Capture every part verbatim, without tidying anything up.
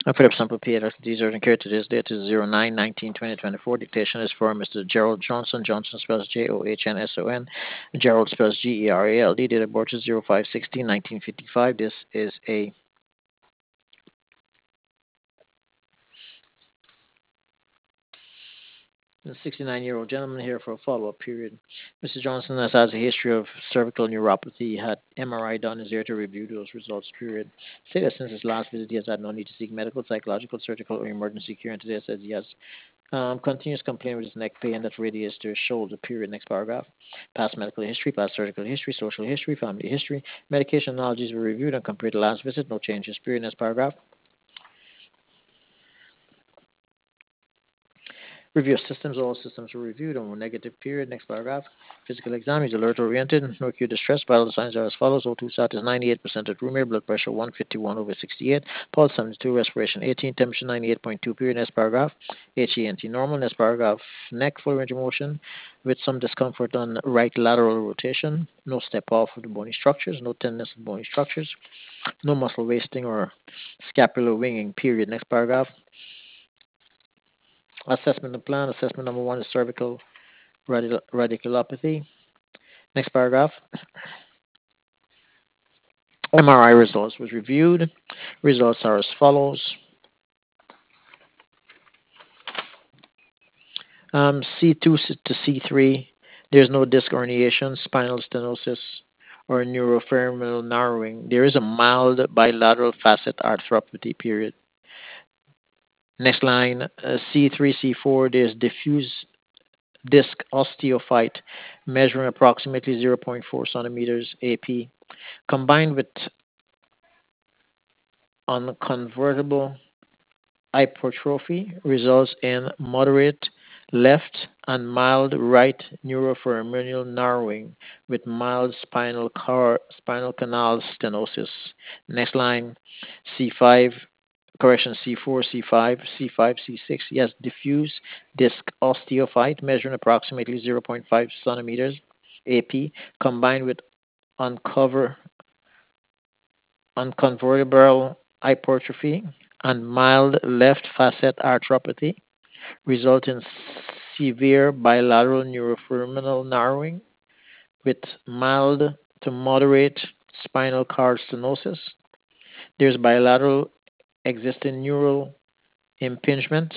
I put up sample P at these are incurred to this date is zero nine nineteen twenty twenty-four. Dictation is for Mister Gerald Johnson. Johnson spells J O H N S O N. Gerald spells G E R A L D. Date of birth is zero five sixteen nineteen fifty-five. This is a a sixty-nine-year-old gentleman here for a follow-up period. Mister Johnson has, has a history of cervical neuropathy. He had M R I done. Is here to review those results. Period. Say that since his last visit, he has had no need to seek medical, psychological, surgical, or emergency care. And today says he has um, continuous complaint with his neck pain that radiates to his shoulder. Period. Next paragraph. Past medical history, past surgical history, social history, family history. Medication analogies were reviewed and compared to last visit. No changes. Period. Next paragraph. Review of systems. All systems were reviewed and were negative. Period. Next paragraph. Physical exam. He's alert oriented. No acute distress. Vital signs are as follows. O two sat is ninety-eight percent at room air. Blood pressure one fifty-one over sixty-eight. Pulse seventy-two. Respiration eighteen. Temperature ninety-eight point two. Period. Next paragraph. H E N T normal. Next paragraph. Neck full range of motion with some discomfort on right lateral rotation. No step off of the bony structures. No tenderness of bony structures. No muscle wasting or scapular winging. Period. Next paragraph. Assessment and plan. Assessment number one is cervical radical- radiculopathy. Next paragraph. M R I results was reviewed. Results are as follows. Um, C two to C three, there's no disc herniation, spinal stenosis, or neurofemoral narrowing. There is a mild bilateral facet arthropathy, period. Next line, uh, C three, C four, there's diffuse disc osteophyte measuring approximately zero point four centimeters A P, combined with unconvertible hypertrophy results in moderate left and mild right neuroforaminal narrowing with mild spinal car, spinal canal stenosis. Next line, C five, correction, C four, C five, C five, C six. Yes, diffuse disc osteophyte measuring approximately zero point five centimeters A P combined with uncover unconvertible hypertrophy and mild left facet arthropathy result in severe bilateral neuroforaminal narrowing with mild to moderate spinal cord stenosis. There's bilateral existing neural impingement.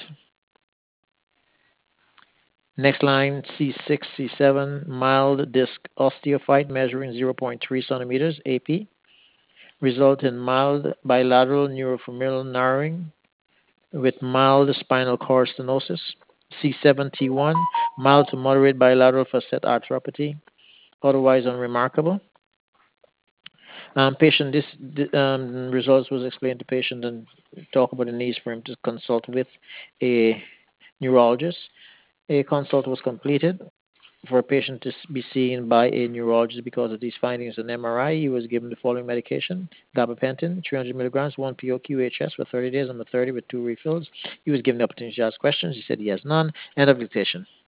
Next line, C six, C seven, mild disc osteophyte measuring zero point three centimeters A P, result in mild bilateral neuroforaminal narrowing with mild spinal cord stenosis. C seven T one, mild to moderate bilateral facet arthropathy, otherwise unremarkable. Um, patient, this um, results was explained to patient and talk about the needs for him to consult with a neurologist. A consult was completed for a patient to be seen by a neurologist because of these findings. An M R I, he was given the following medication: gabapentin, three hundred milligrams, one P O Q H S for thirty days, number thirty with two refills. He was given the opportunity to ask questions. He said he has none. End of dictation.